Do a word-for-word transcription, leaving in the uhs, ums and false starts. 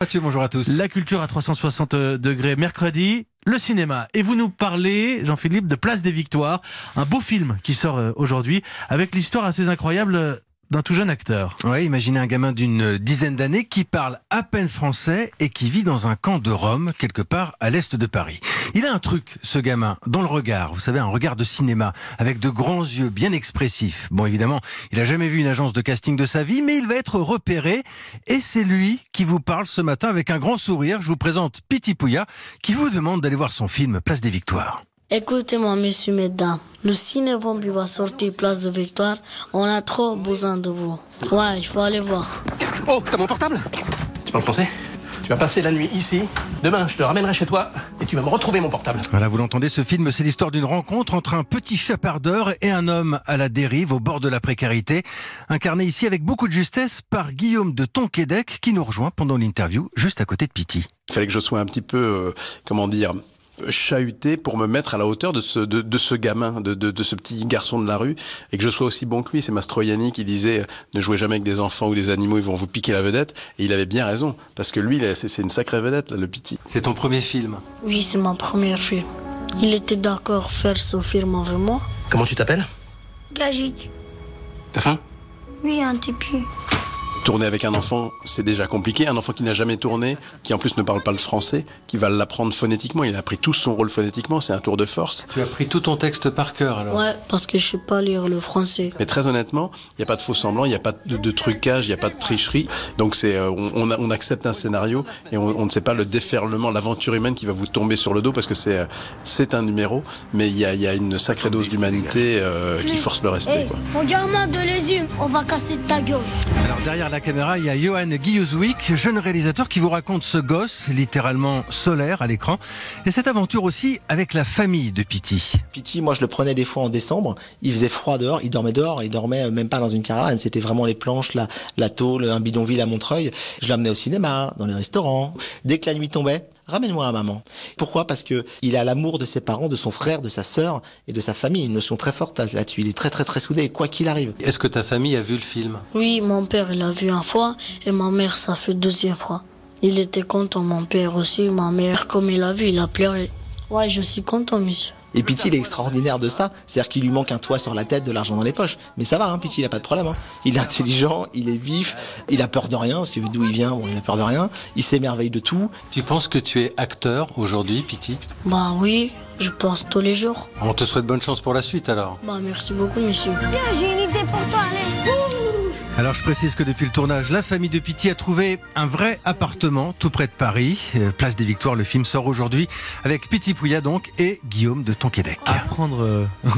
Mathieu, bonjour à tous. La culture à trois cent soixante degrés, mercredi, le cinéma. Et vous nous parlez, Jean-Philippe, de Place des Victoires, un beau film qui sort aujourd'hui, avec l'histoire assez incroyable d'un tout jeune acteur. Ouais, imaginez un gamin d'une dizaine d'années qui parle à peine français et qui vit dans un camp de Rome, quelque part à l'est de Paris. Il a un truc, ce gamin, dans le regard, vous savez, un regard de cinéma, avec de grands yeux bien expressifs. Bon, évidemment, il a jamais vu une agence de casting de sa vie, mais il va être repéré. Et c'est lui qui vous parle ce matin avec un grand sourire. Je vous présente Piti Pouya, qui vous demande d'aller voir son film Place des Victoires. Écoutez-moi, messieurs, mesdames. Le six novembre, il va sortir Place de Victoire. On a trop besoin de vous. Ouais, il faut aller voir. Oh, t'as mon portable? Tu parles français? Tu vas passer la nuit ici. Demain, je te ramènerai chez toi et tu vas me retrouver mon portable. Voilà, vous l'entendez, ce film, c'est l'histoire d'une rencontre entre un petit chapardeur et un homme à la dérive, au bord de la précarité. Incarné ici avec beaucoup de justesse par Guillaume de Tonquédec, qui nous rejoint pendant l'interview, juste à côté de Piti. Il fallait que je sois un petit peu, euh, comment dire... chahuté pour me mettre à la hauteur de ce, de, de ce gamin, de, de, de ce petit garçon de la rue, et que je sois aussi bon que lui. C'est Mastroianni qui disait « Ne jouez jamais avec des enfants ou des animaux, ils vont vous piquer la vedette ». Et il avait bien raison, parce que lui, c'est une sacrée vedette, là, le Piti. C'est ton premier film? Oui, c'est ma première film. Il était d'accord faire ce film avec moi. Comment tu t'appelles? Gagik. T'as faim? Oui, un petit peu. Tourner avec un enfant, c'est déjà compliqué. Un enfant qui n'a jamais tourné, qui en plus ne parle pas le français, qui va l'apprendre phonétiquement. Il a appris tout son rôle phonétiquement, c'est un tour de force. Tu as pris tout ton texte par cœur alors? Ouais, parce que je sais pas lire le français. Mais très honnêtement, il n'y a pas de faux semblant, il n'y a pas de, de trucage, il n'y a pas de tricherie. Donc c'est, euh, on, on, a, on accepte un scénario et on, on ne sait pas le déferlement, l'aventure humaine qui va vous tomber sur le dos parce que c'est euh, c'est un numéro, mais il y a, il y a une sacrée dose d'humanité euh, qui force le respect. Hey, quoi. on diamant de légumes, on va casser ta gueule. Alors derrière la caméra, il y a Johan Guilluzwick, jeune réalisateur qui vous raconte ce gosse, littéralement solaire à l'écran, et cette aventure aussi avec la famille de Piti. Piti, moi je le prenais des fois en décembre, il faisait froid dehors, il dormait dehors, il dormait même pas dans une caravane, c'était vraiment les planches, la, la tôle, un bidonville à Montreuil. Je l'amenais au cinéma, dans les restaurants. Dès que la nuit tombait, ramène-moi à maman. Pourquoi? Parce que il a l'amour de ses parents, de son frère, de sa sœur et de sa famille. Une notion très forte là-dessus. Il est très très très soudé, quoi qu'il arrive. Est-ce que ta famille a vu le film? Oui, mon père, il a vu une fois et ma mère, ça fait deuxième fois. Il était content, mon père aussi, ma mère, comme il a vu, il a pleuré. Ouais, je suis content, monsieur. Et Piti, il est extraordinaire de ça. C'est-à-dire qu'il lui manque un toit sur la tête, de l'argent dans les poches. Mais ça va, hein, Piti, il a pas de problème. Hein. Il est intelligent, il est vif, il a peur de rien, parce que d'où il vient, bon, il a peur de rien. Il s'émerveille de tout. Tu penses que tu es acteur aujourd'hui, Piti? Bah oui, je pense tous les jours. On te souhaite bonne chance pour la suite alors. Bah merci beaucoup, monsieur. Bien, j'ai une idée pour toi, allez. Alors je précise que depuis le tournage, la famille de Piti a trouvé un vrai appartement tout près de Paris. Place des Victoires, le film sort aujourd'hui avec Piti Pouya donc et Guillaume de Tonquédec. À prendre...